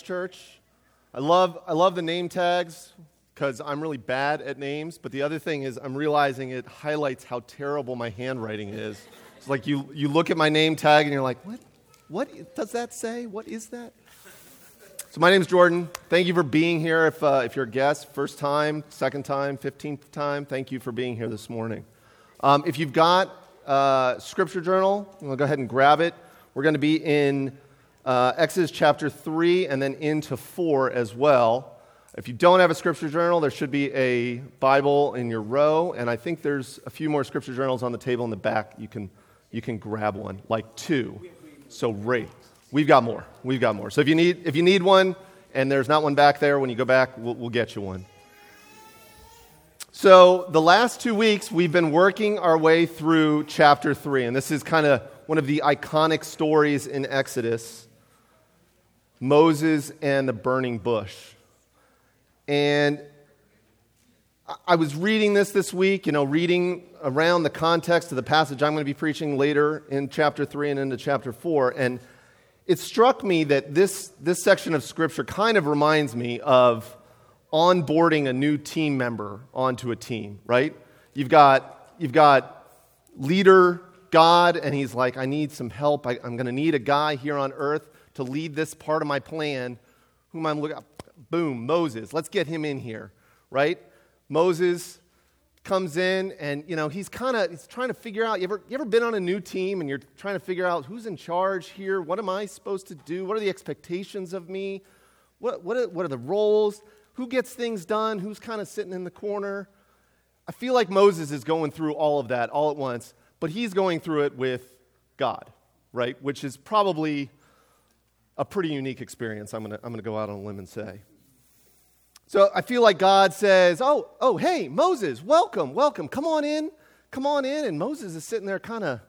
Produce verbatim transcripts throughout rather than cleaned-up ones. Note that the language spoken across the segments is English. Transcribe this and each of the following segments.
Church. I love I love the name tags because I'm really bad at names, but the other thing is I'm realizing it highlights how terrible my handwriting is. It's like you, you look at my name tag and you're like, what? What does that say? What is that? So my name's Jordan. Thank you for being here. If uh, if you're a guest, first time, second time, fifteenth time, thank you for being here this morning. Um, if you've got a scripture journal, we'll go ahead and grab it. We're going to be in uh, Exodus chapter three and then into four as well. If you don't have a scripture journal, there should be a Bible in your row, and I think there's a few more scripture journals on the table in the back. You can you can grab one, like two. So great. We've got more. We've got more. So if you need if you need one and there's not one back there, when you go back, we'll, we'll get you one. So the last two weeks, we've been working our way through chapter three, and this is kind of one of the iconic stories in Exodus, Moses and the burning bush. And I was reading this this week, you know, reading around the context of the passage I'm going to be preaching later in chapter three and into chapter four, and it struck me that this, this section of Scripture kind of reminds me of onboarding a new team member onto a team, right? You've got, you've got leader God, and he's like, I need some help. I, I'm going to need a guy here on earth to lead this part of my plan. Whom I'm looking at? Boom, Moses. Let's get him in here, right? Moses comes in, and you know he's kind of he's trying to figure out. You ever you ever been on a new team and you're trying to figure out who's in charge here? What am I supposed to do? What are the expectations of me? What what are, what are the roles? Who gets things done? Who's kind of sitting in the corner? I feel like Moses is going through all of that all at once, but he's going through it with God, right? Which is probably a pretty unique experience. I'm gonna I'm gonna go out on a limb and say. So I feel like God says, oh, oh, hey, Moses, welcome, welcome. Come on in, come on in. And Moses is sitting there kind of,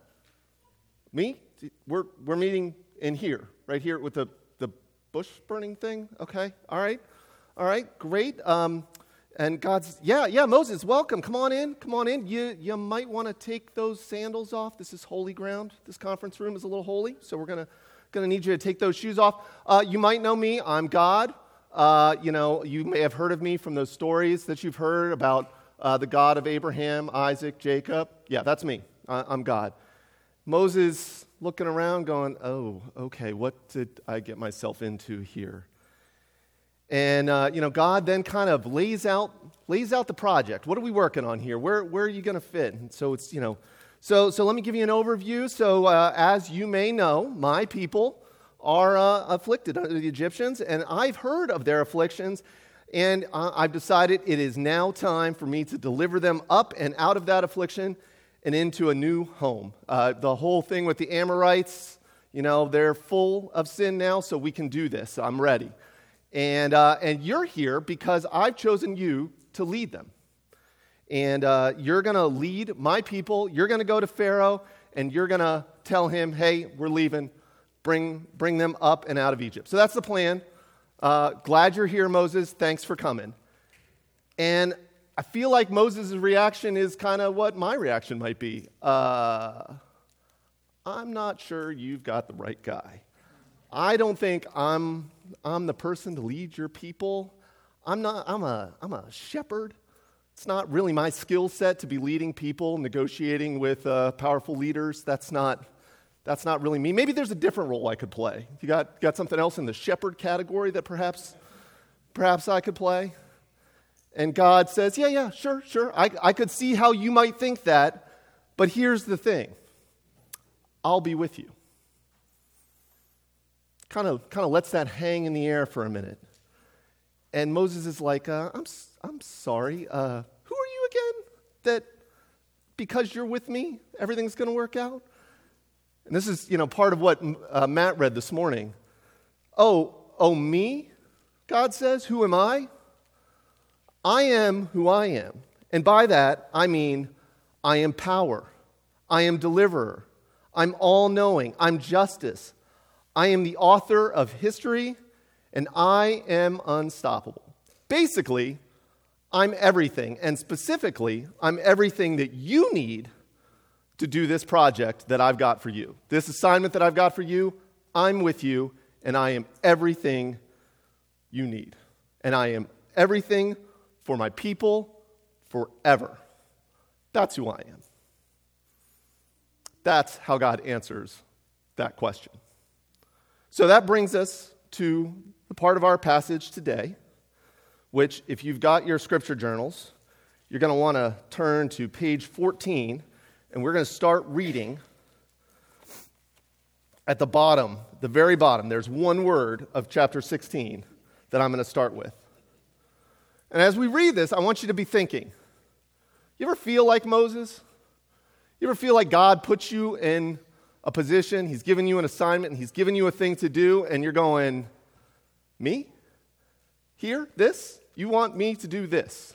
me? We're we're meeting in here, right here with the, the bush burning thing? Okay, all right, all right, great. Um, and God's, yeah, yeah, Moses, welcome. Come on in, come on in. You, you might want to take those sandals off. This is holy ground. This conference room is a little holy, so we're going to gonna need you to take those shoes off. Uh, you might know me. I'm God. Uh, you know, you may have heard of me from those stories that you've heard about uh, the God of Abraham, Isaac, Jacob. Yeah, that's me. I, I'm God. Moses looking around going, oh, okay, what did I get myself into here? And, uh, you know, God then kind of lays out lays out the project. What are we working on here? Where, where are you going to fit? And so it's, you know, so, so let me give you an overview. So uh, as you may know, my people are uh, afflicted under the Egyptians, and I've heard of their afflictions, and uh, I've decided it is now time for me to deliver them up and out of that affliction and into a new home. Uh, the whole thing with the Amorites, you know, they're full of sin now, so we can do this. I'm ready. And, uh, and you're here because I've chosen you to lead them. And uh, you're going to lead my people. You're going to go to Pharaoh, and you're going to tell him, hey, we're leaving. Bring, bring them up and out of Egypt. So that's the plan. Uh, glad you're here, Moses. Thanks for coming. And I feel like Moses' reaction is kind of what my reaction might be. Uh, I'm not sure you've got the right guy. I don't think I'm I'm the person to lead your people. I'm not. I'm a I'm a shepherd. It's not really my skill set to be leading people, negotiating with uh, powerful leaders. That's not. That's not really me. Maybe there's a different role I could play. You got, got something else in the shepherd category that perhaps perhaps I could play? And God says, yeah, yeah, sure, sure. I, I could see how you might think that, but here's the thing. I'll be with you. Kind of kind of lets that hang in the air for a minute. And Moses is like, uh, I'm, I'm sorry. Uh, who are you again? That because you're with me, everything's going to work out? And this is, you know, part of what uh, Matt read this morning. Oh, oh, me? God says, who am I? I am who I am. And by that, I mean, I am power. I am deliverer. I'm all-knowing. I'm justice. I am the author of history, and I am unstoppable. Basically, I'm everything, and specifically, I'm everything that you need to do this project that I've got for you. This assignment that I've got for you, I'm with you, and I am everything you need. And I am everything for my people forever. That's who I am. That's how God answers that question. So that brings us to the part of our passage today, which, if you've got your scripture journals, you're going to want to turn to page fourteen, and we're going to start reading at the bottom, the very bottom. There's one word of chapter sixteen that I'm going to start with. And as we read this, I want you to be thinking, you ever feel like Moses? You ever feel like God puts you in a position, he's given you an assignment, and he's given you a thing to do, and you're going, me? Here? This? You want me to do this?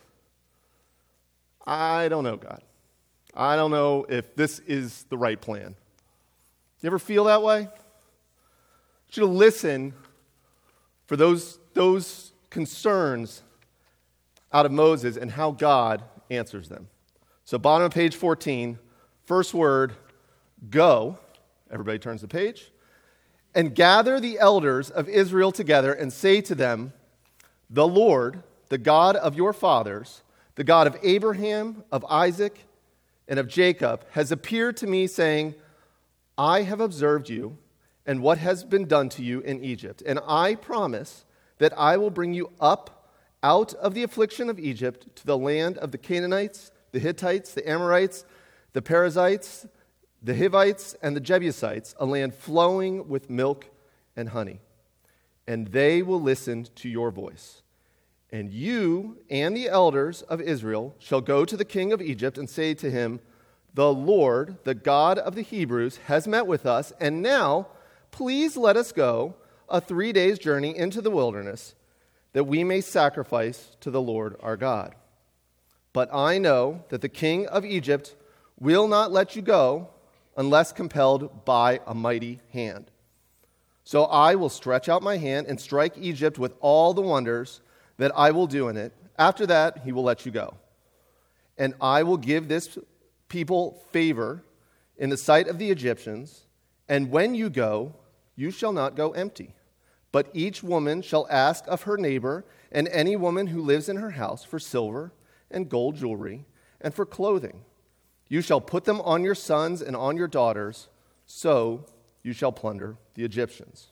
I don't know, God. I don't know if this is the right plan. You ever feel that way? I want you to listen for those, those concerns out of Moses and how God answers them. So bottom of page fourteen, first word, go. Everybody turns the page. And gather the elders of Israel together and say to them, the Lord, the God of your fathers, the God of Abraham, of Isaac, and of Jacob, has appeared to me saying, I have observed you and what has been done to you in Egypt, and I promise that I will bring you up out of the affliction of Egypt to the land of the Canaanites, the Hittites, the Amorites, the Perizzites, the Hivites, and the Jebusites, a land flowing with milk and honey. And they will listen to your voice. And you and the elders of Israel shall go to the king of Egypt and say to him, the Lord, the God of the Hebrews, has met with us, and now please let us go a three days' journey into the wilderness, that we may sacrifice to the Lord our God. But I know that the king of Egypt will not let you go unless compelled by a mighty hand. So I will stretch out my hand and strike Egypt with all the wonders that I will do in it. After that, he will let you go. And I will give this people favor in the sight of the Egyptians, and when you go, you shall not go empty. But each woman shall ask of her neighbor and any woman who lives in her house for silver and gold jewelry and for clothing. You shall put them on your sons and on your daughters, so you shall plunder the Egyptians.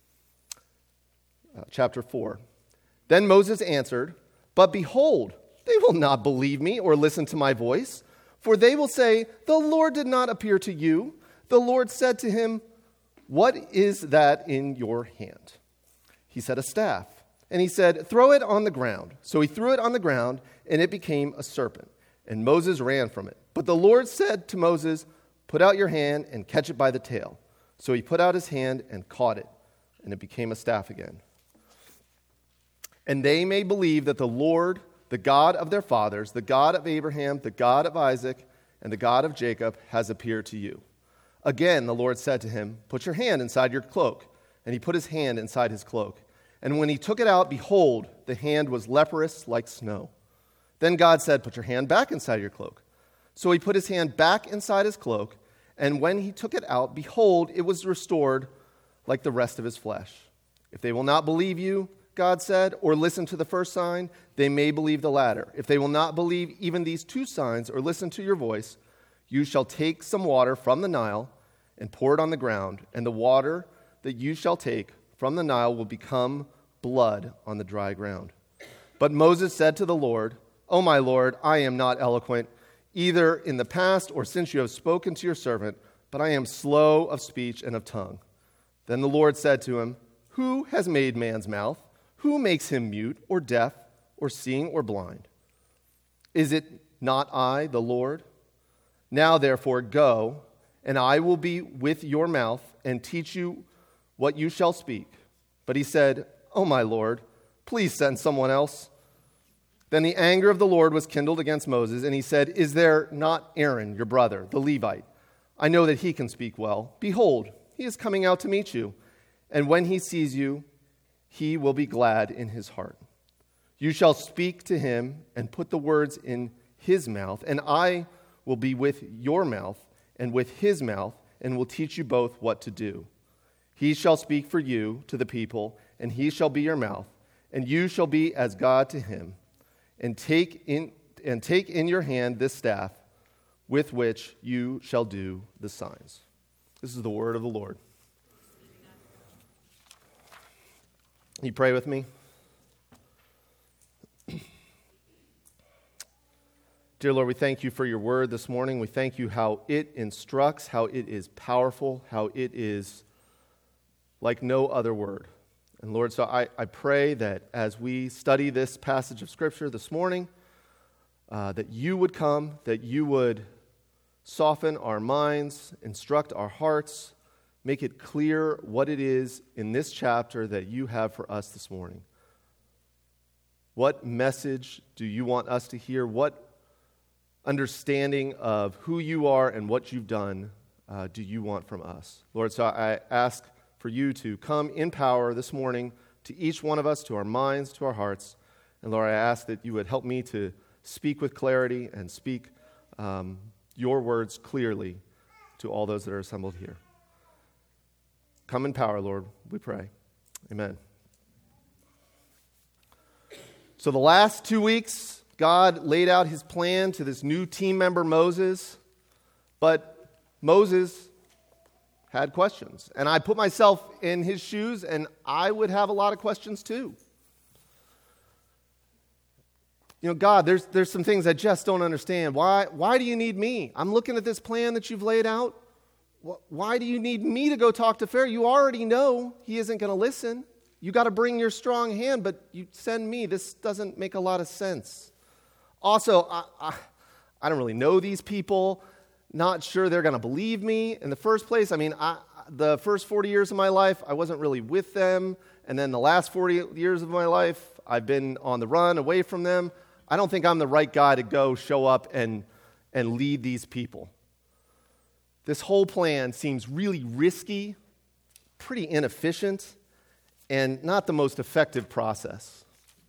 Uh, chapter four. Then Moses answered, but behold, they will not believe me or listen to my voice, for they will say, the Lord did not appear to you. The Lord said to him, what is that in your hand? He said, a staff. And he said, throw it on the ground. So he threw it on the ground, and it became a serpent. And Moses ran from it. But the Lord said to Moses, put out your hand and catch it by the tail. So he put out his hand and caught it, and it became a staff again. And they may believe that the Lord, the God of their fathers, the God of Abraham, the God of Isaac, and the God of Jacob, has appeared to you. Again, the Lord said to him, put your hand inside your cloak. And he put his hand inside his cloak. And when he took it out, behold, the hand was leprous like snow. Then God said, put your hand back inside your cloak. So he put his hand back inside his cloak, and when he took it out, behold, it was restored like the rest of his flesh. If they will not believe you, God said, or listen to the first sign, they may believe the latter. If they will not believe even these two signs or listen to your voice, you shall take some water from the Nile and pour it on the ground, and the water that you shall take from the Nile will become blood on the dry ground. But Moses said to the Lord, O my Lord, I am not eloquent, either in the past or since you have spoken to your servant, but I am slow of speech and of tongue. Then the Lord said to him, who has made man's mouth? Who makes him mute or deaf or seeing or blind? Is it not I, the Lord? Now therefore go, and I will be with your mouth and teach you what you shall speak. But he said, O my Lord, please send someone else. Then the anger of the Lord was kindled against Moses, and he said, is there not Aaron, your brother, the Levite? I know that he can speak well. Behold, he is coming out to meet you, and when he sees you, he will be glad in his heart. You shall speak to him and put the words in his mouth, and I will be with your mouth and with his mouth, and will teach you both what to do. He shall speak for you to the people, and he shall be your mouth, and you shall be as God to him, and take in and take in your hand this staff, with which you shall do the signs. This is the word of the Lord. You pray with me? Dear Lord, we thank you for your word this morning. We thank you how it instructs, how it is powerful, how it is like no other word. And Lord, so I, I pray that as we study this passage of Scripture this morning, uh, that you would come, that you would soften our minds, instruct our hearts, make it clear what it is in this chapter that you have for us this morning. What message do you want us to hear? What understanding of who you are and what you've done uh, do you want from us? Lord, so I ask for you to come in power this morning to each one of us, to our minds, to our hearts. And Lord, I ask that you would help me to speak with clarity and speak um, your words clearly to all those that are assembled here. Come in power, Lord, we pray. Amen. So the last two weeks, God laid out his plan to this new team member, Moses, but Moses had questions. And I put myself in his shoes, and I would have a lot of questions too. You know, God, there's there's some things I just don't understand. Why, why do you need me? I'm looking at this plan that you've laid out. Why do you need me to go talk to Pharaoh? You already know he isn't going to listen. You got to bring your strong hand, but you send me. This doesn't make a lot of sense. Also, I, I, I don't really know these people. Not sure they're going to believe me in the first place. I mean, I, the first forty years of my life, I wasn't really with them. And then the last forty years of my life, I've been on the run away from them. I don't think I'm the right guy to go show up and, and lead these people. This whole plan seems really risky, pretty inefficient, and not the most effective process.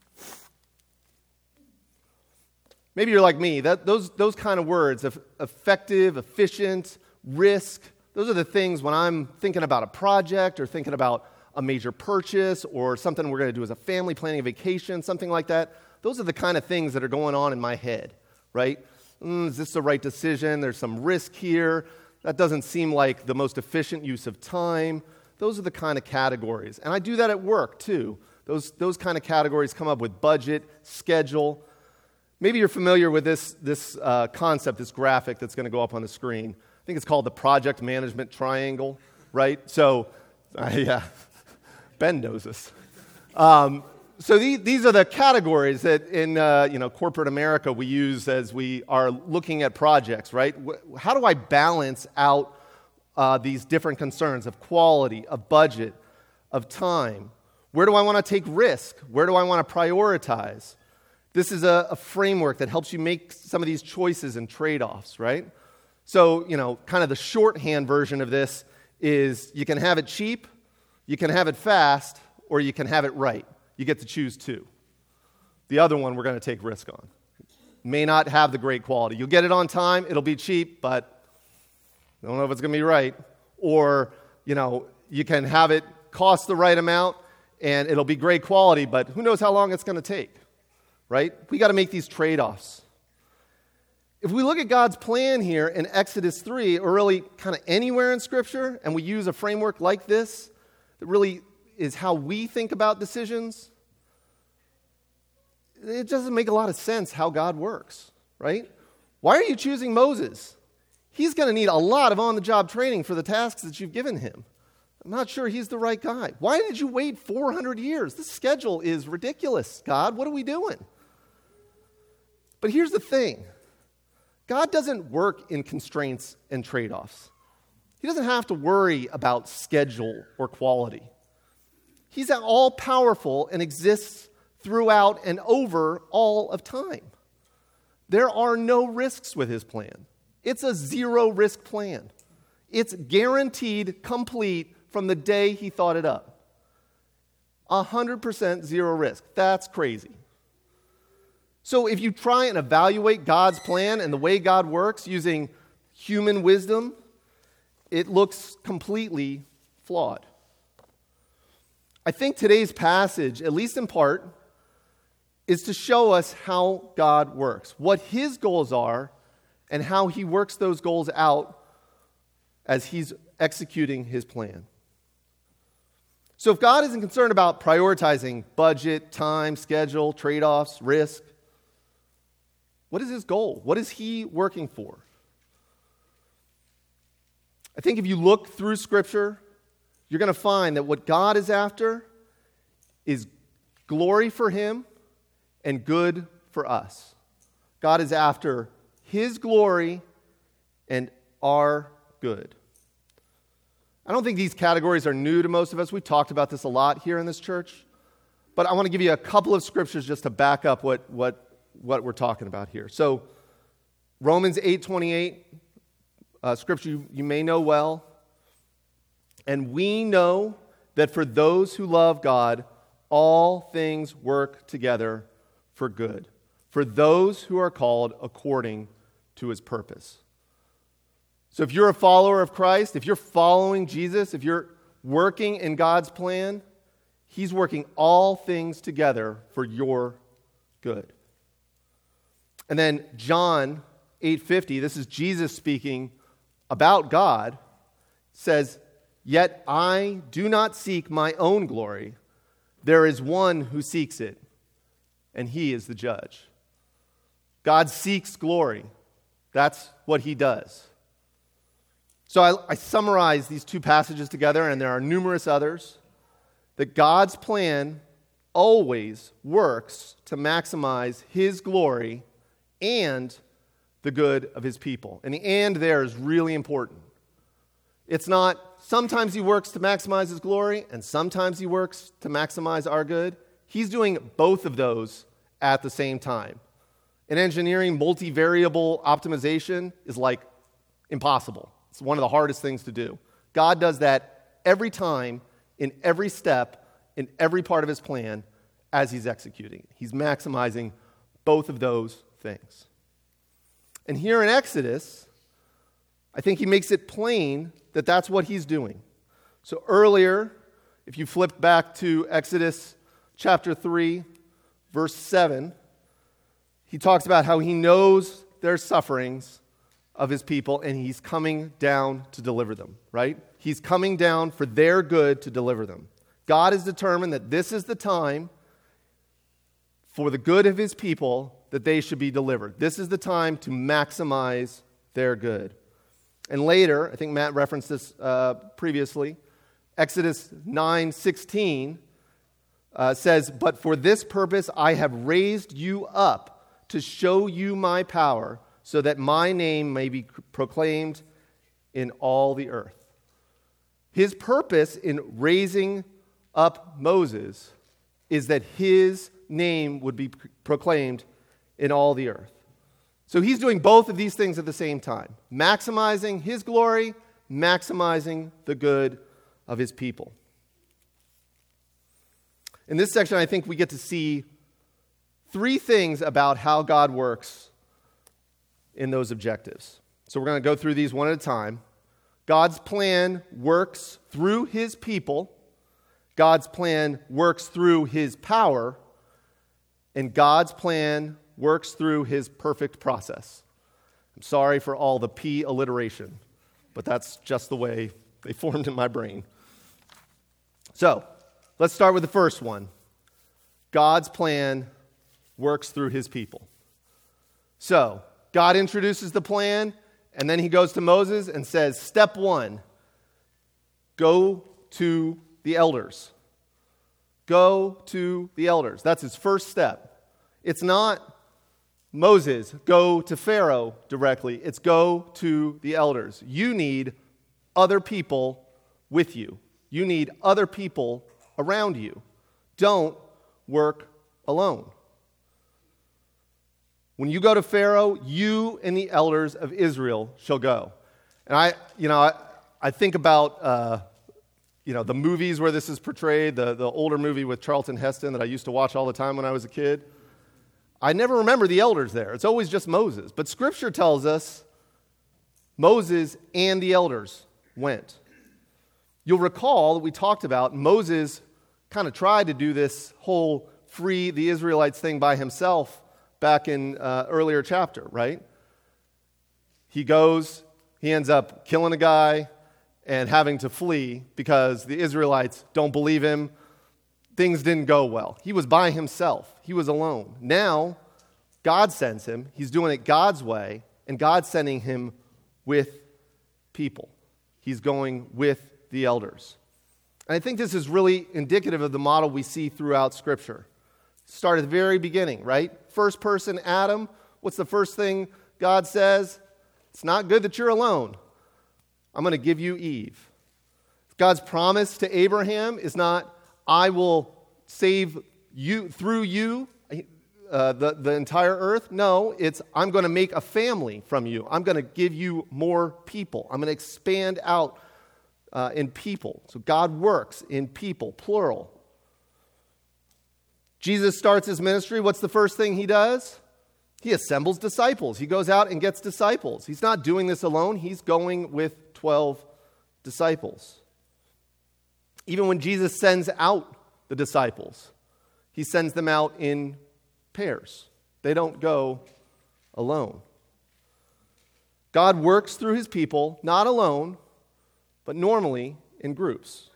Maybe you're like me. That, those, those kind of words, effective, efficient, risk, those are the things when I'm thinking about a project or thinking about a major purchase or something we're going to do as a family, planning a vacation, something like that. Those are the kind of things that are going on in my head, right? Mm, is this the right decision? There's some risk here. That doesn't seem like the most efficient use of time. Those are the kind of categories. And I do that at work too. Those, those kind of categories come up with budget, schedule. Maybe you're familiar with this, this uh, concept, this graphic that's going to go up on the screen. I think it's called the project management triangle, right? So, uh, yeah, Ben knows this. Um, so these, these are the categories that in uh, you know corporate America we use as we are looking at projects, right? How do I balance out uh, these different concerns of quality, of budget, of time? Where do I want to take risk? Where do I want to prioritize? This is a, a framework that helps you make some of these choices and trade-offs, right? So, you know, kind of the shorthand version of this is you can have it cheap, you can have it fast, or you can have it right. You get to choose two. The other one we're going to take risk on. May not have the great quality. You'll get it on time, it'll be cheap, but I don't know if it's going to be right. Or, you know, you can have it cost the right amount, and it'll be great quality, but who knows how long it's going to take. Right? We got to make these trade-offs. If we look at God's plan here in Exodus three, or really kind of anywhere in Scripture, and we use a framework like this, that really is how we think about decisions, it doesn't make a lot of sense how God works, right? Why are you choosing Moses? He's going to need a lot of on-the-job training for the tasks that you've given him. I'm not sure he's the right guy. Why did you wait four hundred years? This schedule is ridiculous, God. What are we doing? But here's the thing. God doesn't work in constraints and trade-offs. He doesn't have to worry about schedule or quality. He's all-powerful and exists throughout and over all of time. There are no risks with his plan. It's a zero-risk plan. It's guaranteed complete from the day he thought it up. one hundred percent zero risk. That's crazy. So if you try and evaluate God's plan and the way God works using human wisdom, it looks completely flawed. I think today's passage, at least in part, is to show us how God works, what his goals are, and how he works those goals out as he's executing his plan. So if God isn't concerned about prioritizing budget, time, schedule, trade-offs, risk, what is his goal? What is he working for? I think if you look through Scripture, you're going to find that what God is after is glory for him and good for us. God is after his glory and our good. I don't think these categories are new to most of us. We've talked about this a lot here in this church. But I want to give you a couple of scriptures just to back up what, what, what we're talking about here. So Romans eight twenty-eight, uh, scripture you, you may know well. And we know that for those who love God, all things work together for good, for those who are called according to his purpose. So if you're a follower of Christ, if you're following Jesus, if you're working in God's plan, he's working all things together for your good. And then John eight fifty, this is Jesus speaking about God, says, "Yet I do not seek my own glory. There is one who seeks it, and he is the judge." God seeks glory. That's what he does. So I, I summarize these two passages together, and there are numerous others, that God's plan always works to maximize his glory and the good of his people. And the "and" there is really important. It's not sometimes he works to maximize his glory and sometimes he works to maximize our good. He's doing both of those at the same time. In engineering, multivariable optimization is like impossible. It's one of the hardest things to do. God does that every time, in every step, in every part of his plan as he's executing. He's maximizing both of those things. And here in Exodus, I think he makes it plain that that's what he's doing. So earlier, if you flip back to Exodus chapter three, verse seven, he talks about how he knows their sufferings of his people, and he's coming down to deliver them, right? He's coming down for their good to deliver them. God has determined that this is the time for the good of his people that they should be delivered. This is the time to maximize their good. And later, I think Matt referenced this uh, previously, Exodus nine sixteen uh, says, "But for this purpose I have raised you up to show you my power, so that my name may be proclaimed in all the earth." His purpose in raising up Moses is that his name would be proclaimed in all the earth. So he's doing both of these things at the same time, maximizing his glory, maximizing the good of his people. In this section, I think we get to see three things about how God works in those objectives. So we're going to go through these one at a time. God's plan works through his people. God's plan works through his power. And God's plan works through his perfect process. I'm sorry for all the P alliteration, but that's just the way they formed in my brain. So, let's start with the first one. God's plan works through his people. So, God introduces the plan, and then he goes to Moses and says, step one, go to the elders. Go to the elders. That's his first step. It's not Moses, go to Pharaoh directly. It's go to the elders. You need other people with you. You need other people around you. Don't work alone. When you go to Pharaoh, you and the elders of Israel shall go. And I, you know, I, I think about, uh, you know, the movies where this is portrayed, the, the older movie with Charlton Heston that I used to watch all the time when I was a kid. I never remember the elders there. It's always just Moses. But Scripture tells us Moses and the elders went. You'll recall that we talked about Moses kind of tried to do this whole free the Israelites thing by himself back in uh, earlier chapter, right? He goes, he ends up killing a guy and having to flee because the Israelites don't believe him. Things didn't go well. He was by himself. He was alone. Now, God sends him. He's doing it God's way, and God's sending him with people. He's going with the elders. And I think this is really indicative of the model we see throughout Scripture. Start at the very beginning, right? First person, Adam. What's the first thing God says? It's not good that you're alone. I'm going to give you Eve. God's promise to Abraham is not, I will save you through you, uh, the, the entire earth. No, it's I'm going to make a family from you. I'm going to give you more people. I'm going to expand out uh, in people. So God works in people, plural. Jesus starts his ministry. What's the first thing he does? He assembles disciples. He goes out and gets disciples. He's not doing this alone. He's going with twelve disciples. Even when Jesus sends out the disciples, he sends them out in pairs. They don't go alone. God works through his people, not alone, but normally in groups.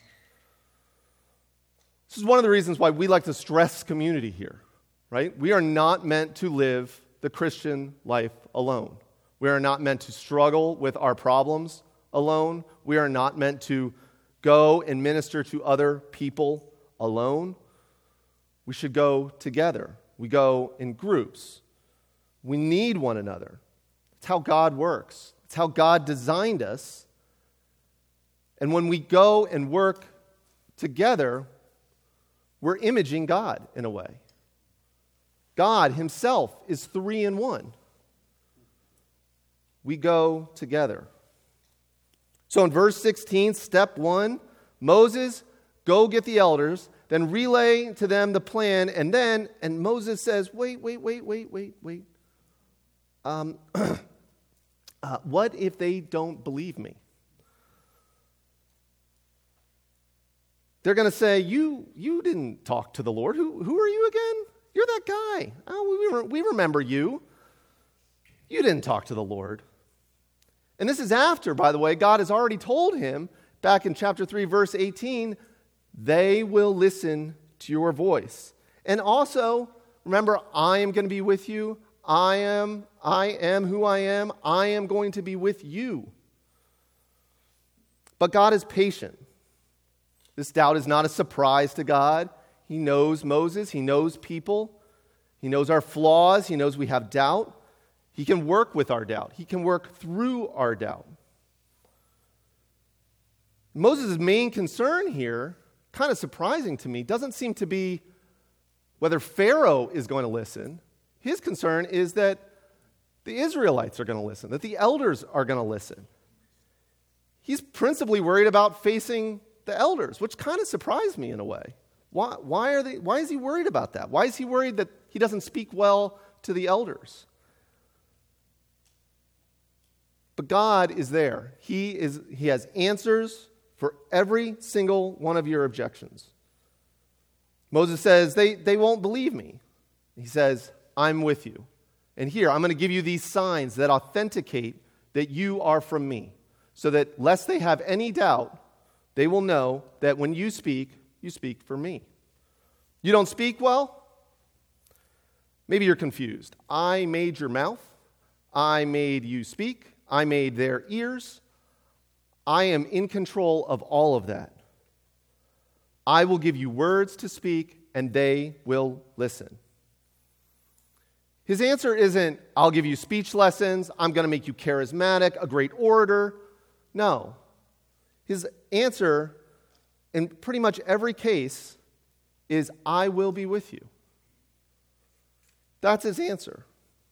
This is one of the reasons why we like to stress community here, right? We are not meant to live the Christian life alone. We are not meant to struggle with our problems alone. We are not meant to go and minister to other people alone. We should go together. We go in groups. We need one another. It's how God works. It's how God designed us. And when we go and work together, we're imaging God in a way. God himself is three in one. We go together. So in verse sixteen, step one, Moses, go get the elders, then relay to them the plan, and then, and Moses says, wait, wait, wait, wait, wait, wait. Um, uh, what if they don't believe me? They're going to say, you you didn't talk to the Lord. Who, who are you again? You're that guy. Oh, we, we remember you. You didn't talk to the Lord. And this is after, by the way, God has already told him back in chapter three, verse eighteen, they will listen to your voice. And also, remember, I am going to be with you. I am, I am who I am. I am going to be with you. But God is patient. This doubt is not a surprise to God. He knows Moses. He knows people. He knows our flaws. He knows we have doubt. He can work with our doubt. He can work through our doubt. Moses' main concern here, kind of surprising to me, doesn't seem to be whether Pharaoh is going to listen. His concern is that the Israelites are going to listen, that the elders are going to listen. He's principally worried about facing the elders, which kind of surprised me in a way. Why, why are they? Why is he worried about that? Why is he worried that he doesn't speak well to the elders? But God is there. He is. He has answers for every single one of your objections. Moses says, they, they won't believe me. He says, I'm with you. And here, I'm going to give you these signs that authenticate that you are from me, so that lest they have any doubt, they will know that when you speak, you speak for me. You don't speak well? Maybe you're confused. I made your mouth. I made you speak. I made their ears. I am in control of all of that. I will give you words to speak, and they will listen. His answer isn't, I'll give you speech lessons, I'm going to make you charismatic, a great orator. No. His answer, in pretty much every case, is, I will be with you. That's his answer.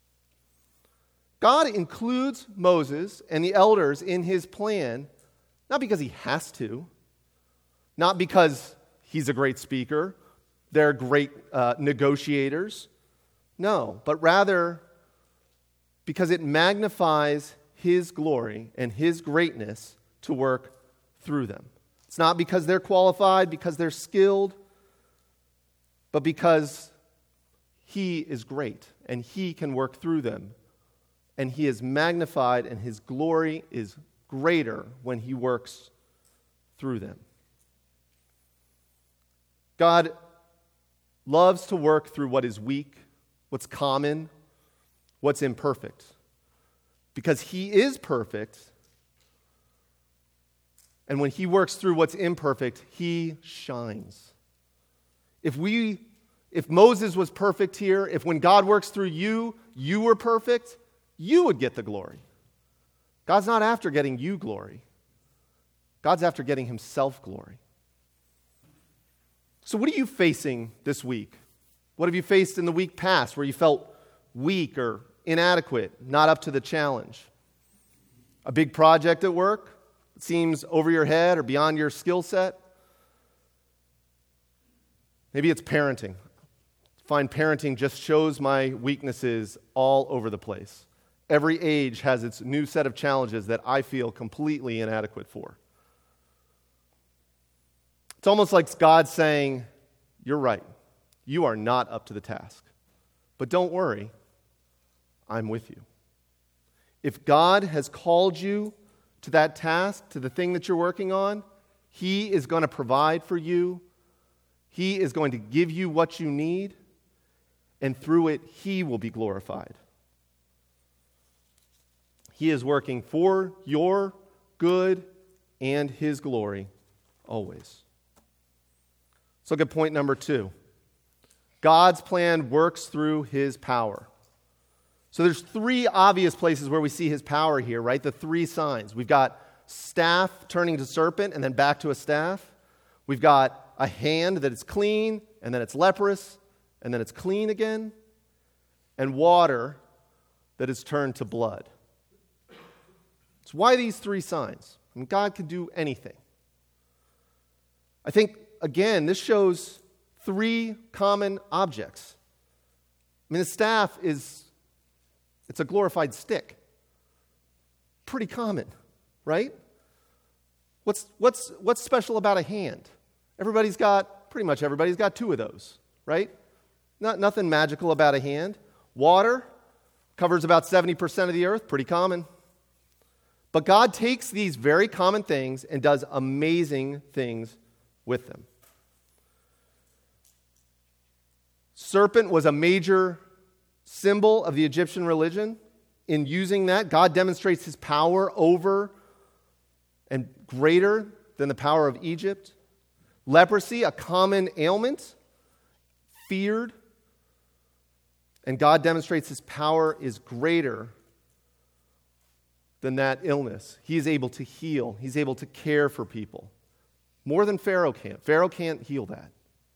God includes Moses and the elders in his plan, not because he has to, not because he's a great speaker, they're great uh, negotiators. No, but rather because it magnifies his glory and his greatness to work through them. It's not because they're qualified, because they're skilled, but because he is great and he can work through them. And he is magnified and his glory is greater when he works through them. God loves to work through what is weak, what's common, what's imperfect. Because he is perfect, and when he works through what's imperfect, he shines. If we, if Moses was perfect here, if when God works through you, you were perfect, you would get the glory. God's not after getting you glory. God's after getting himself glory. So what are you facing this week? What have you faced in the week past where you felt weak or inadequate, not up to the challenge? A big project at work? It seems over your head or beyond your skill set? Maybe it's parenting. I find parenting just shows my weaknesses all over the place. Every age has its new set of challenges that I feel completely inadequate for. It's almost like God saying, you're right. You are not up to the task. But don't worry, I'm with you. If God has called you to that task, to the thing that you're working on, he is going to provide for you. He is going to give you what you need, and through it, he will be glorified. He is working for your good and his glory always. Let's look at point number two. God's plan works through his power. So there's three obvious places where we see his power here, right? The three signs. We've got staff turning to serpent and then back to a staff. We've got a hand that is clean and then it's leprous and then it's clean again. And water that is turned to blood. So why these three signs? I mean, God can do anything. I think, again, this shows three common objects. I mean, the staff is, it's a glorified stick. Pretty common, right? What's, what's, what's special about a hand? Everybody's got, pretty much everybody's got two of those, right? Not, nothing magical about a hand. Water covers about seventy percent of the earth, pretty common. But God takes these very common things and does amazing things with them. Serpent was a major symbol of the Egyptian religion. In using that, God demonstrates his power over and greater than the power of Egypt. Leprosy, a common ailment, feared. And God demonstrates his power is greater than that illness. He is able to heal. He's able to care for people. More than Pharaoh can. Pharaoh can't heal that.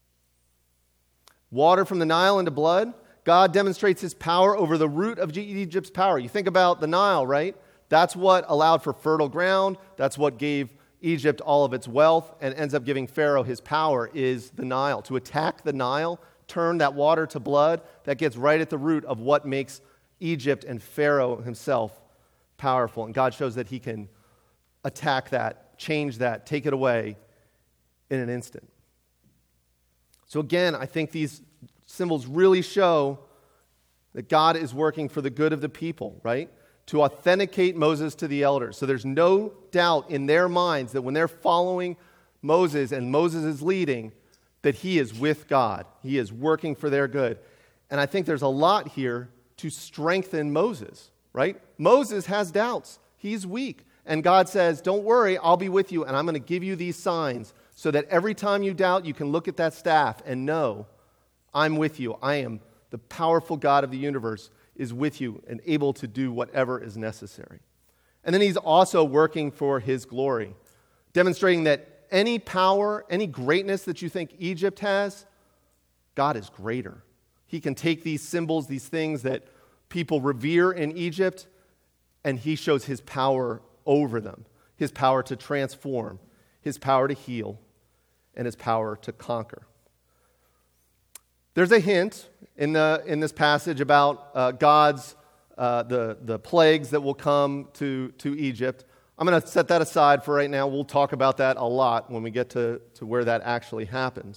Water from the Nile into blood. God demonstrates his power over the root of Egypt's power. You think about the Nile, right? That's what allowed for fertile ground. That's what gave Egypt all of its wealth and ends up giving Pharaoh his power is the Nile. To attack the Nile, turn that water to blood, that gets right at the root of what makes Egypt and Pharaoh himself powerful. And God shows that he can attack that, change that, take it away in an instant. So again, I think these symbols really show that God is working for the good of the people, right? To authenticate Moses to the elders. So there's no doubt in their minds that when they're following Moses and Moses is leading, that he is with God. He is working for their good. And I think there's a lot here to strengthen Moses, right? Moses has doubts. He's weak. And God says, don't worry, I'll be with you, and I'm going to give you these signs so that every time you doubt, you can look at that staff and know, I'm with you. I am the powerful God of the universe is with you and able to do whatever is necessary. And then he's also working for his glory, demonstrating that any power, any greatness that you think Egypt has, God is greater. He can take these symbols, these things that people revere in Egypt, and he shows his power over them, his power to transform, his power to heal, and his power to conquer. There's a hint in the in this passage about uh, God's uh, the the plagues that will come to to Egypt. I'm going to set that aside for right now. We'll talk about that a lot when we get to, to where that actually happens.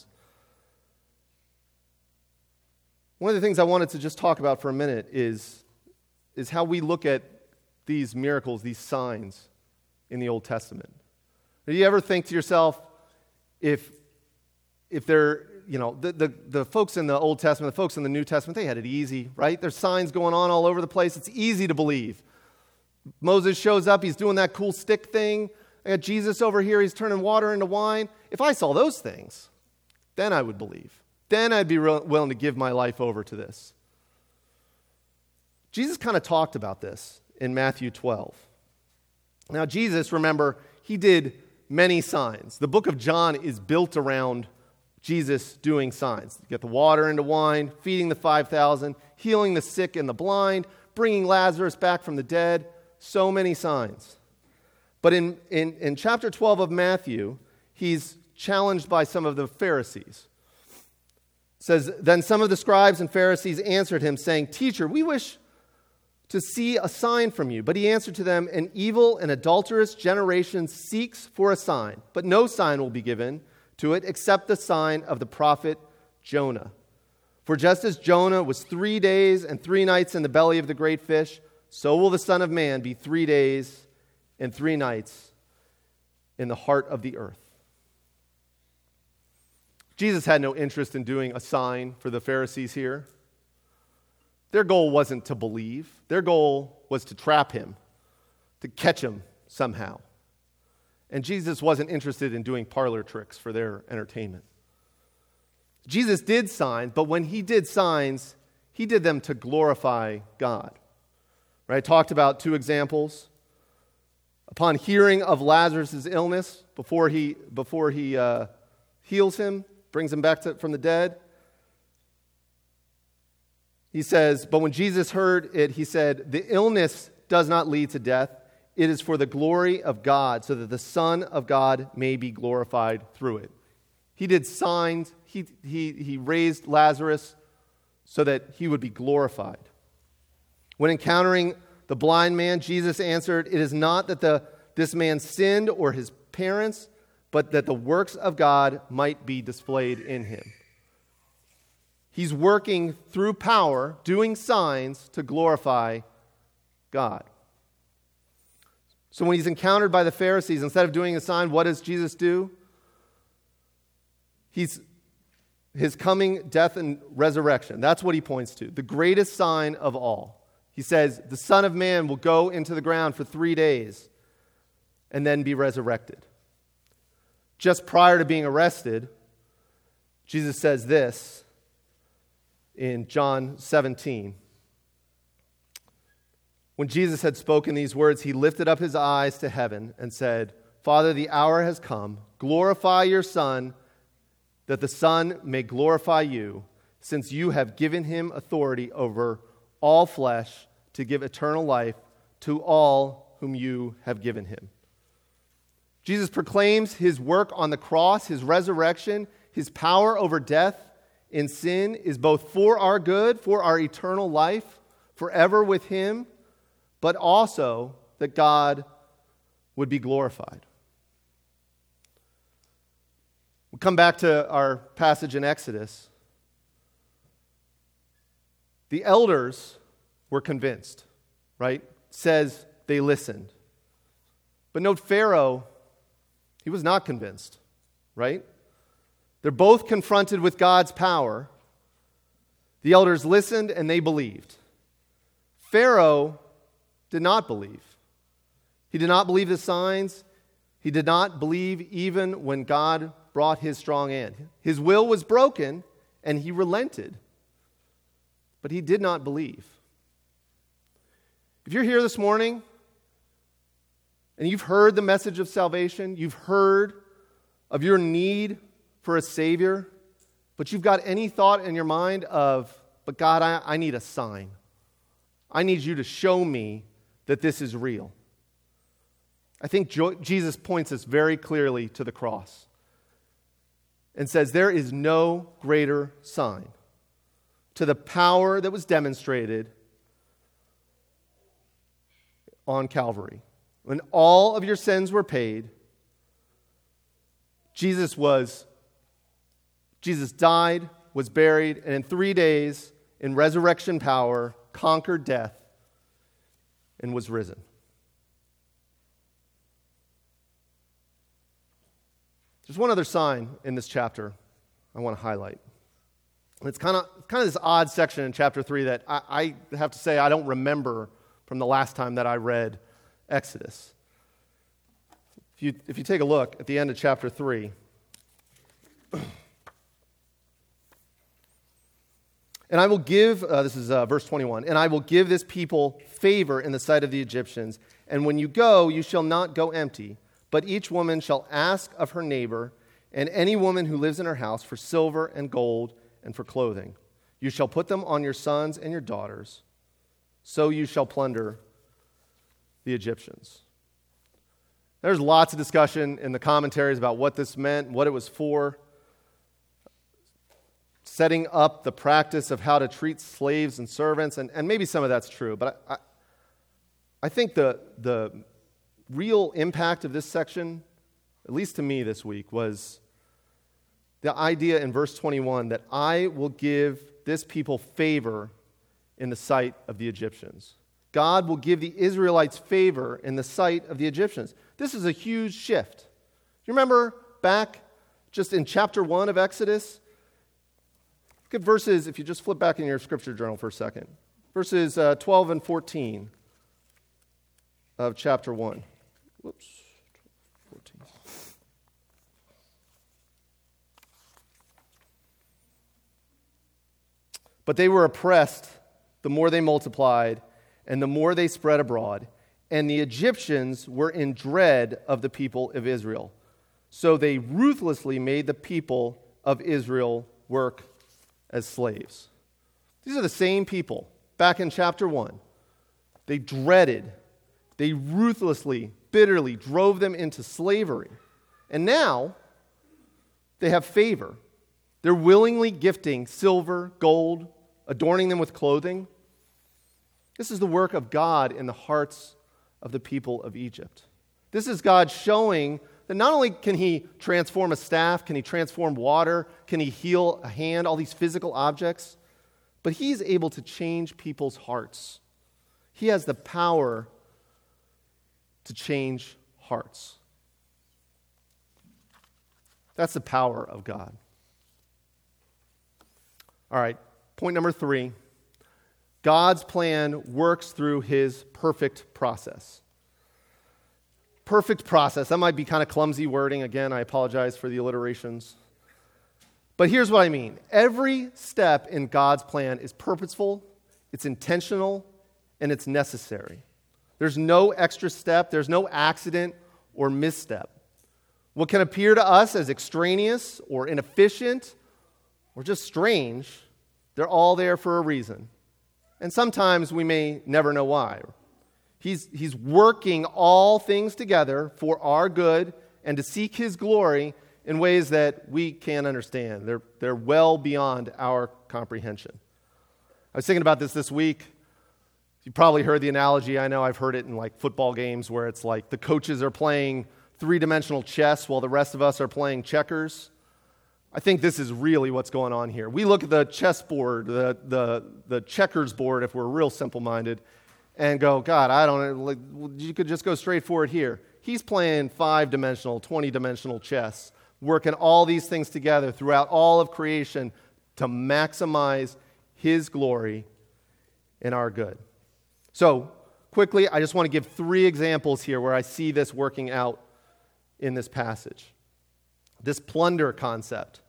One of the things I wanted to just talk about for a minute is, is how we look at these miracles, these signs in the Old Testament. Do you ever think to yourself, if if they're, you know, the, the, the folks in the Old Testament, the folks in the New Testament, they had it easy, right? There's signs going on all over the place. It's easy to believe. Moses shows up, he's doing that cool stick thing. I got Jesus over here, he's turning water into wine. If I saw those things, then I would believe. Then I'd be re- willing to give my life over to this. Jesus kind of talked about this in Matthew twelve. Now, Jesus, remember, he did many signs. The book of John is built around Jesus doing signs. You get the water into wine, feeding the five thousand, healing the sick and the blind, bringing Lazarus back from the dead. So many signs. But in, in, in chapter twelve of Matthew, he's challenged by some of the Pharisees. It says, then some of the scribes and Pharisees answered him, saying, Teacher, we wish to see a sign from you. But he answered to them, an evil and adulterous generation seeks for a sign, but no sign will be given to it except the sign of the prophet Jonah. For just as Jonah was three days and three nights in the belly of the great fish, so will the Son of Man be three days and three nights in the heart of the earth. Jesus had no interest in doing a sign for the Pharisees here. Their goal wasn't to believe. Their goal was to trap him, to catch him somehow. And Jesus wasn't interested in doing parlor tricks for their entertainment. Jesus did signs, but when he did signs, he did them to glorify God. Right? I talked about two examples. Upon hearing of Lazarus' illness, before he, before he uh, heals him, brings him back to, from the dead, he says, but when Jesus heard it, he said, the illness does not lead to death. It is for the glory of God, so that the Son of God may be glorified through it. He did signs. He, he, he raised Lazarus so that he would be glorified. When encountering the blind man, Jesus answered, it is not that the, this man sinned or his parents, but that the works of God might be displayed in him. He's working through power, doing signs to glorify God. So when he's encountered by the Pharisees, instead of doing a sign, what does Jesus do? He's his coming, death, and resurrection. That's what he points to. The greatest sign of all. He says, the Son of Man will go into the ground for three days and then be resurrected. Just prior to being arrested, Jesus says this in John seventeen. When Jesus had spoken these words, he lifted up his eyes to heaven and said, Father, the hour has come. Glorify your Son, that the Son may glorify you, since you have given him authority over all flesh to give eternal life to all whom you have given him. Jesus proclaims his work on the cross, his resurrection, his power over death and sin is both for our good, for our eternal life, forever with him, but also that God would be glorified. We'll come back to our passage in Exodus. The elders were convinced, right? It says they listened. But note Pharaoh, he was not convinced, right? They're both confronted with God's power. The elders listened and they believed. Pharaoh did not believe. He did not believe the signs. He did not believe even when God brought his strong hand. His will was broken and he relented. But he did not believe. If you're here this morning and you've heard the message of salvation, you've heard of your need for a Savior, but you've got any thought in your mind of, but God, I, I need a sign. I need you to show me that this is real. I think jo- Jesus points us very clearly to the cross and says there is no greater sign to the power that was demonstrated on Calvary, when all of your sins were paid, Jesus was, Jesus died, was buried, and in three days, in resurrection power, conquered death and was risen. There's one other sign in this chapter I want to highlight. It's kind of kind of this odd section in chapter three that I, I have to say I don't remember from the last time that I read Exodus. If you, if you take a look at the end of chapter three, and I will give, uh, this is uh, verse twenty-one, and I will give this people favor in the sight of the Egyptians, and when you go, you shall not go empty, but each woman shall ask of her neighbor and any woman who lives in her house for silver and gold and for clothing. You shall put them on your sons and your daughters, so you shall plunder the Egyptians. There's lots of discussion in the commentaries about what this meant, what it was for, setting up the practice of how to treat slaves and servants, and, and maybe some of that's true, but I, I, I think the, the real impact of this section, at least to me this week, was the idea in verse twenty-one that I will give this people favor in the sight of the Egyptians. God will give the Israelites favor in the sight of the Egyptians. This is a huge shift. You remember back just in chapter one of Exodus? Look at verses, if you just flip back in your scripture journal for a second, verses uh, twelve and fourteen of chapter one. Whoops. fourteen. But they were oppressed the more they multiplied, and the more they spread abroad. And the Egyptians were in dread of the people of Israel. So they ruthlessly made the people of Israel work as slaves. These are the same people back in chapter one. They dreaded, they ruthlessly, bitterly drove them into slavery. And now they have favor. They're willingly gifting silver, gold, adorning them with clothing. This is the work of God in the hearts of the people of Egypt. This is God showing that not only can he transform a staff, can he transform water, can he heal a hand, all these physical objects, but he's able to change people's hearts. He has the power to change hearts. That's the power of God. All right, point number three. God's plan works through his perfect process. Perfect process. That might be kind of clumsy wording. Again, I apologize for the alliterations. But here's what I mean. Every step in God's plan is purposeful, it's intentional, and it's necessary. There's no extra step. There's no accident or misstep. What can appear to us as extraneous or inefficient or just strange, they're all there for a reason. And sometimes we may never know why. He's, he's working all things together for our good and to seek his glory in ways that we can't understand. They're, they're well beyond our comprehension. I was thinking about this this week. You probably heard the analogy. I know I've heard it in like football games where it's like the coaches are playing three-dimensional chess while the rest of us are playing checkers. I think this is really what's going on here. We look at the chessboard, the the the checkers board, if we're real simple-minded, and go, God, I don't know, like, you could just go straight forward here. He's playing five-dimensional, twenty-dimensional chess, working all these things together throughout all of creation to maximize his glory and our good. So, quickly, I just want to give three examples here where I see this working out in this passage. This plunder concept.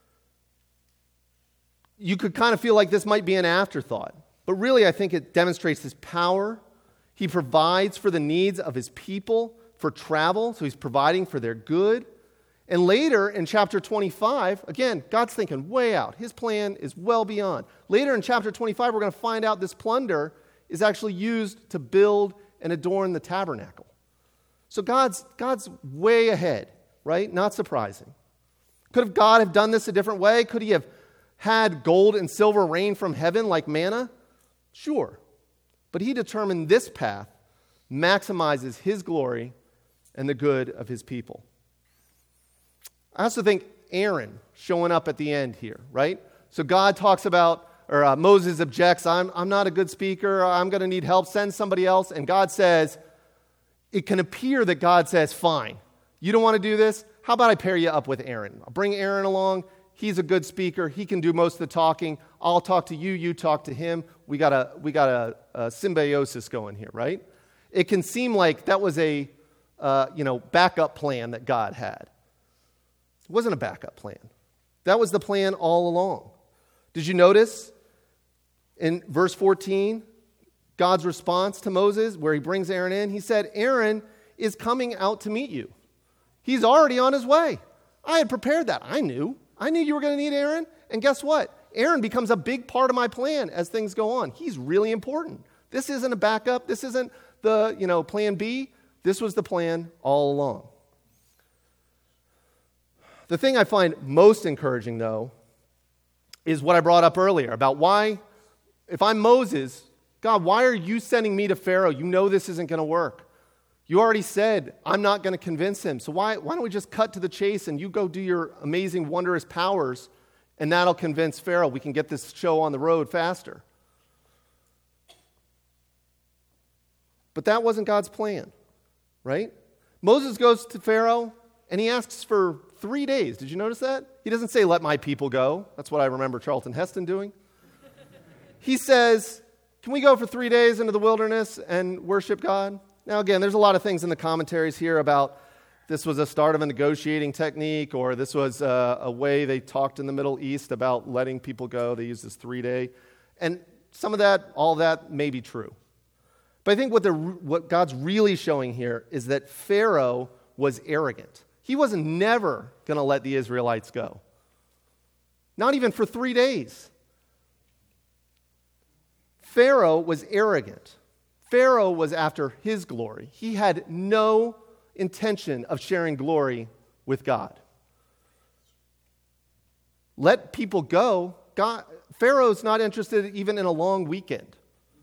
You could kind of feel like this might be an afterthought, but really I think it demonstrates his power. He provides for the needs of his people for travel, so he's providing for their good. And later in chapter twenty-five, again, God's thinking way out. His plan is well beyond. Later in chapter twenty-five, we're going to find out this plunder is actually used to build and adorn the tabernacle. So God's, God's way ahead, right? Not surprising. Could have God have done this a different way? Could he have had gold and silver rain from heaven like manna? Sure. But he determined this path maximizes his glory and the good of his people. I also think Aaron showing up at the end here, right? So God talks about, or uh, Moses objects, I'm, I'm not a good speaker, I'm going to need help, send somebody else. And God says, it can appear that God says, fine, you don't want to do this? How about I pair you up with Aaron? I'll bring Aaron along. He's a good speaker. He can do most of the talking. I'll talk to you, you talk to him. We got a, we got a, a symbiosis going here, right? It can seem like that was a uh, you know, backup plan that God had. It wasn't a backup plan. That was the plan all along. Did you notice in verse fourteen, God's response to Moses, where he brings Aaron in? He said, Aaron is coming out to meet you. He's already on his way. I had prepared that. I knew. I knew you were going to need Aaron. And guess what? Aaron becomes a big part of my plan as things go on. He's really important. This isn't a backup. This isn't the, you know, plan B. This was the plan all along. The thing I find most encouraging, though, is what I brought up earlier about why, if I'm Moses, God, why are you sending me to Pharaoh? You know this isn't going to work. You already said I'm not going to convince him. So why, why don't we just cut to the chase and you go do your amazing, wondrous powers, and that'll convince Pharaoh we can get this show on the road faster. But that wasn't God's plan, right? Moses goes to Pharaoh, and he asks for three days. Did you notice that? He doesn't say, let my people go. That's what I remember Charlton Heston doing. He says, can we go for three days into the wilderness and worship God? Now, again, there's a lot of things in the commentaries here about this was a start of a negotiating technique, or this was a, a way they talked in the Middle East about letting people go. They used this three-day. And some of that, all that may be true. But I think what, the, what God's really showing here is that Pharaoh was arrogant. He was never going to let the Israelites go. Not even for three days. Pharaoh was arrogant. Pharaoh was after his glory. He had no intention of sharing glory with God. Let people go. God, Pharaoh's not interested even in a long weekend.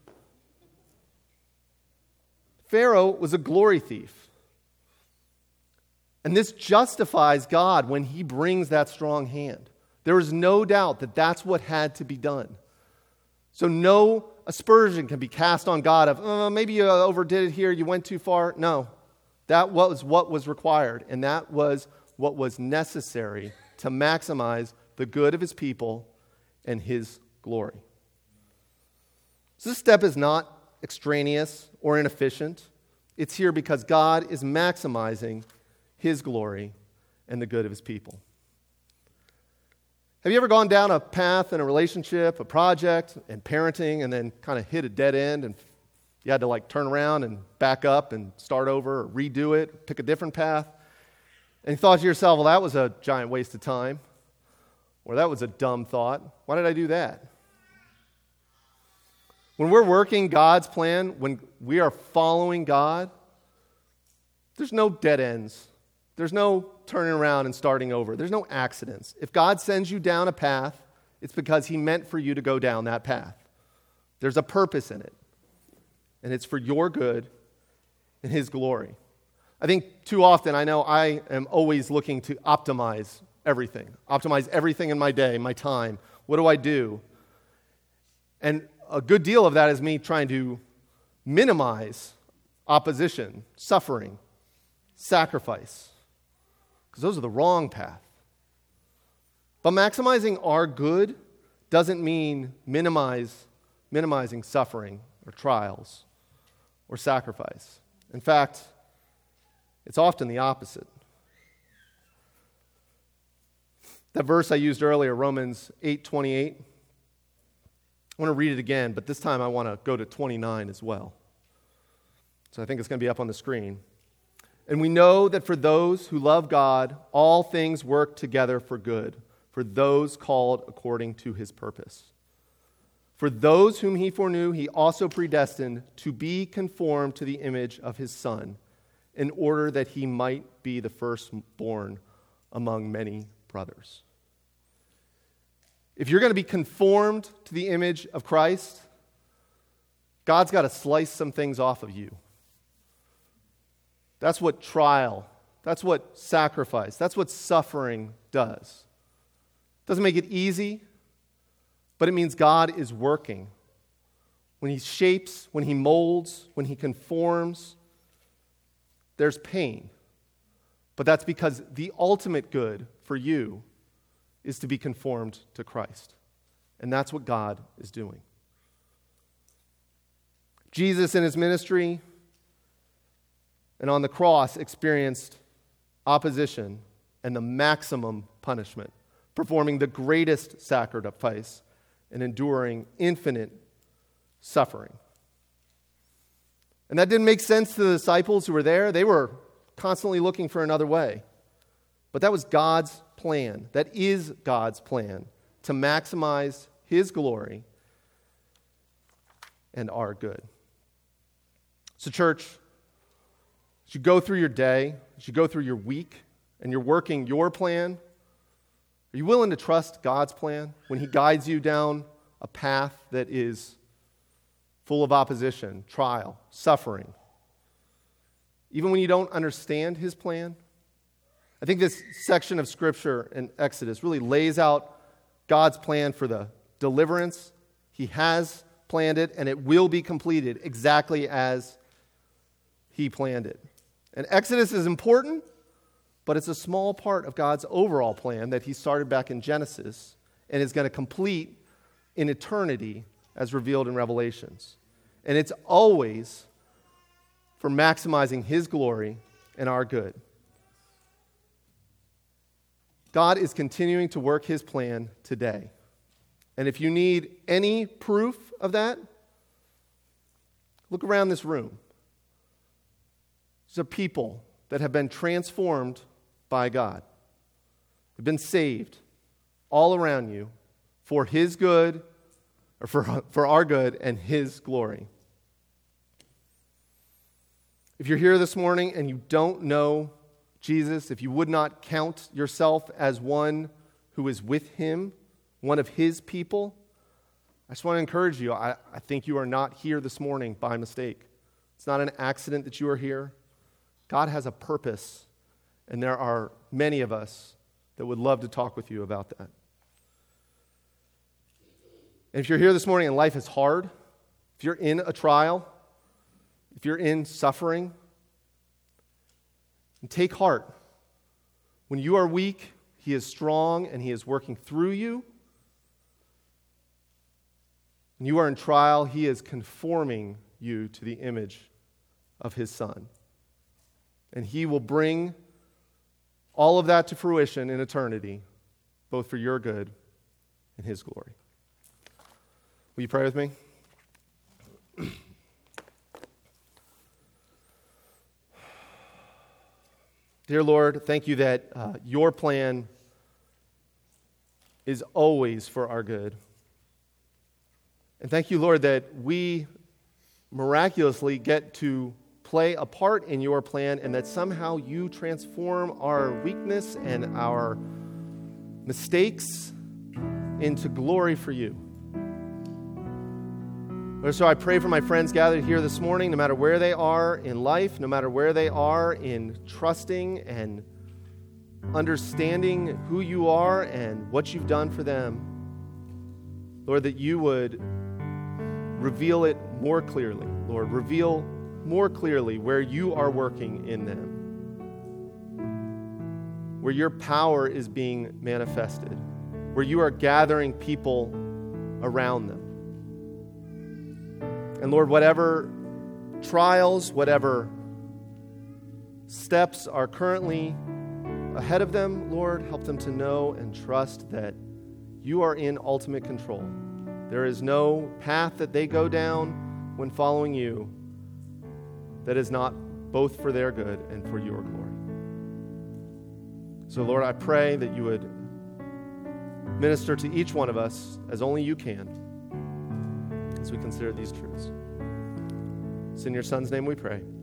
Pharaoh was a glory thief. And this justifies God when he brings that strong hand. There is no doubt that that's what had to be done. So no aspersion can be cast on God of, oh, maybe you overdid it here, you went too far. No, that was what was required, and that was what was necessary to maximize the good of his people and his glory. So this step is not extraneous or inefficient. It's here because God is maximizing his glory and the good of his people. Have you ever gone down a path in a relationship, a project, and parenting, and then kind of hit a dead end, and you had to like turn around and back up and start over or redo it, pick a different path, and you thought to yourself, well, that was a giant waste of time, or that was a dumb thought. Why did I do that? When we're working God's plan, when we are following God, there's no dead ends. There's no turning around and starting over. There's no accidents. If God sends you down a path, it's because he meant for you to go down that path. There's a purpose in it. And it's for your good and his glory. I think too often, I know I am always looking to optimize everything. Optimize everything in my day, my time. What do I do? And a good deal of that is me trying to minimize opposition, suffering, sacrifice. Because those are the wrong path. But maximizing our good doesn't mean minimize, minimizing suffering or trials or sacrifice. In fact, it's often the opposite. That verse I used earlier, Romans eight twenty-eight, I want to read it again, but this time I want to go to twenty-nine as well. So I think it's going to be up on the screen. And we know that for those who love God, all things work together for good, for those called according to his purpose. For those whom he foreknew, he also predestined to be conformed to the image of his Son, in order that he might be the firstborn among many brothers. If you're going to be conformed to the image of Christ, God's got to slice some things off of you. That's what trial, that's what sacrifice, that's what suffering does. Doesn't make it easy, but it means God is working. When he shapes, when he molds, when he conforms, there's pain. But that's because the ultimate good for you is to be conformed to Christ. And that's what God is doing. Jesus in his ministry and on the cross experienced opposition and the maximum punishment, performing the greatest sacrifice and enduring infinite suffering. And that didn't make sense to the disciples who were there. They were constantly looking for another way. But that was God's plan. That is God's plan to maximize his glory and our good. So, church, as you go through your day, as you go through your week, and you're working your plan, are you willing to trust God's plan when he guides you down a path that is full of opposition, trial, suffering? Even when you don't understand his plan? I think this section of Scripture in Exodus really lays out God's plan for the deliverance. He has planned it, and it will be completed exactly as he planned it. And Exodus is important, but it's a small part of God's overall plan that he started back in Genesis and is going to complete in eternity as revealed in Revelations. And it's always for maximizing his glory and our good. God is continuing to work his plan today. And if you need any proof of that, look around this room. These are people that have been transformed by God. They've been saved all around you for his good, or for, for our good and his glory. If you're here this morning and you don't know Jesus, if you would not count yourself as one who is with him, one of his people, I just want to encourage you. I, I think you are not here this morning by mistake. It's not an accident that you are here. God has a purpose, and there are many of us that would love to talk with you about that. And if you're here this morning and life is hard, if you're in a trial, if you're in suffering, and take heart. When you are weak, he is strong and he is working through you. When you are in trial, he is conforming you to the image of his Son. And he will bring all of that to fruition in eternity, both for your good and his glory. Will you pray with me? Dear Lord, thank you that uh, your plan is always for our good. And thank you, Lord, that we miraculously get to play a part in your plan, and that somehow you transform our weakness and our mistakes into glory for you. Lord, so I pray for my friends gathered here this morning, no matter where they are in life, no matter where they are in trusting and understanding who you are and what you've done for them. Lord, that you would reveal it more clearly. Lord, reveal more clearly where you are working in them, where your power is being manifested, where you are gathering people around them. And Lord, whatever trials, whatever steps are currently ahead of them, Lord, help them to know and trust that you are in ultimate control. There is no path that they go down when following you that is not both for their good and for your glory. So, Lord, I pray that you would minister to each one of us as only you can as we consider these truths. It's in your Son's name we pray.